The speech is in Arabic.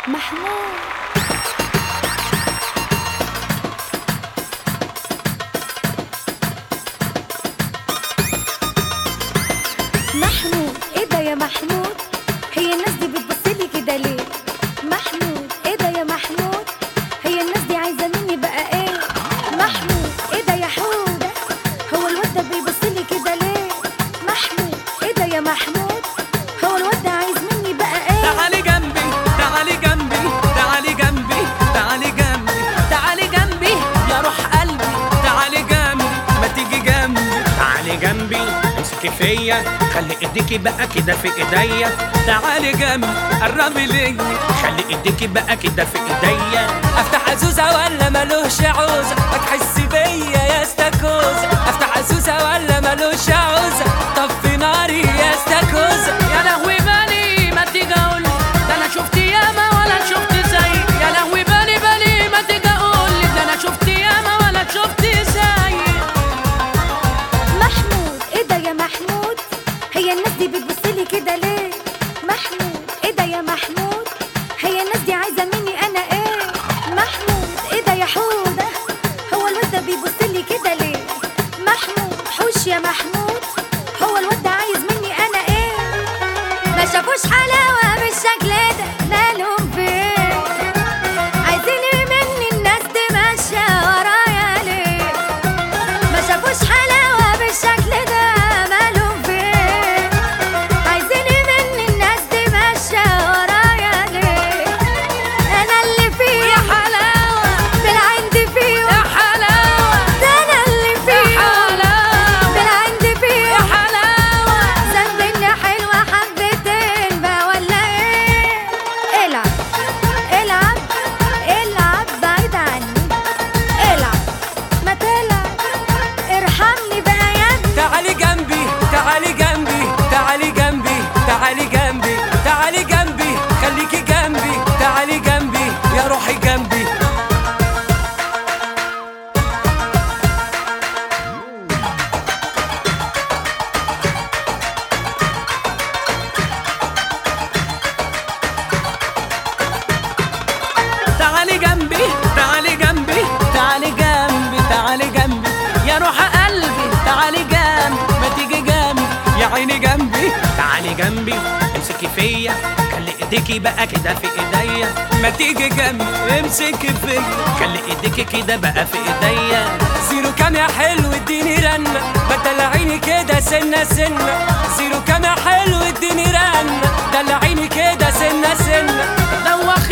محمود. محمود ايه ده يا محمود؟ هي الناس دي بتبصلي كده ليه؟ محمود ايه ده يا محمود؟ هي الناس دي عايزه مني بقى ايه؟ محمود ايه ده يا حوده؟ هو الواد ده بيبصلي كده ليه؟ محمود ايه ده يا محمود؟ هو الواد ده عايز مني بقى ايه؟ تعالي جنبي تعالي جنبي تعالي جنبي تعالي جنبي تعالي جنبي يا روح قلبي، تعالي جنبي ما تيجي جنبي، تعالي جنبي امسكي فيا خلي ايديكي بقى كده في ايديا، تعالي جنبي قربي ليا خلي ايديكي بقى كده في ايديا، افتح عزوزه ولا ملوش عوزه، هتحسي بيا يا استاكوزه، افتح عزوزه ولا ملوش عوزه، طفي ناري يا استاكوزه، يا لهوي بالي ما تيجي اقولي ده انا شفت ياما ولا شفت زي، يا لهوي بالي بالي ما تيجي اقولي ده انا شفت ياما ولا شفت زي. محمود ايه ده يا محمود؟ هي الناس دي بتبصلي كده ليه؟ محمود ايه ده يا محمود؟ هي الناس دي عايزه مني انا ايه؟ محمود ايه ده يا حوده؟ هو الواد ده بيبصلي كده ليه؟ محمود حوش يا محمود، هو الواد ده عايز مني انا ايه؟ ما شافوش حلاوه بالشكل ده مالهم فين؟ عايزين ايه مني الناس دي ماشيه ورايا ليه؟ ما شافوش حلاوه بالشكل ده مالهم فين؟ عايزين ايه مني الناس دي ماشيه ورايا ليه؟ انا اللي فيه يا حلاوه بالعند فيه يا حلاوه ده انا اللي يا فيه حلاوه بالعند فيه يا حلاوه. ذنب اني حلوه حبتين بقى ولا ايه؟ العب العب العب بعيد عني، العب ما تلعب ارحمني بقى يا ابني. تعالي جنبي تعالي جنبي تعالي جنبي تعالي جنبي تعالي جنبي خليكي جنبي، تعالي جنبي يا روحي جنبي. تعالي جنبي تعالي جنبي تعالي جنبي تعالي جنبي يا روح قلبي، تعالي جنبي ما تيجي جنبي يا عيني جنبي، تعالي جنبي امسكي فيا خلي ايديكي بقى كده في ايديا، ما تيجي جنبي امسكي فيا خلي ايديكي كده بقى في ايديا، زيرو كام يا حلو اديني رنه ما تدلعيني كده سنه سنه، زيرو كام يا حلو اديني رنه دلعيني كده سنه سنه، دوخ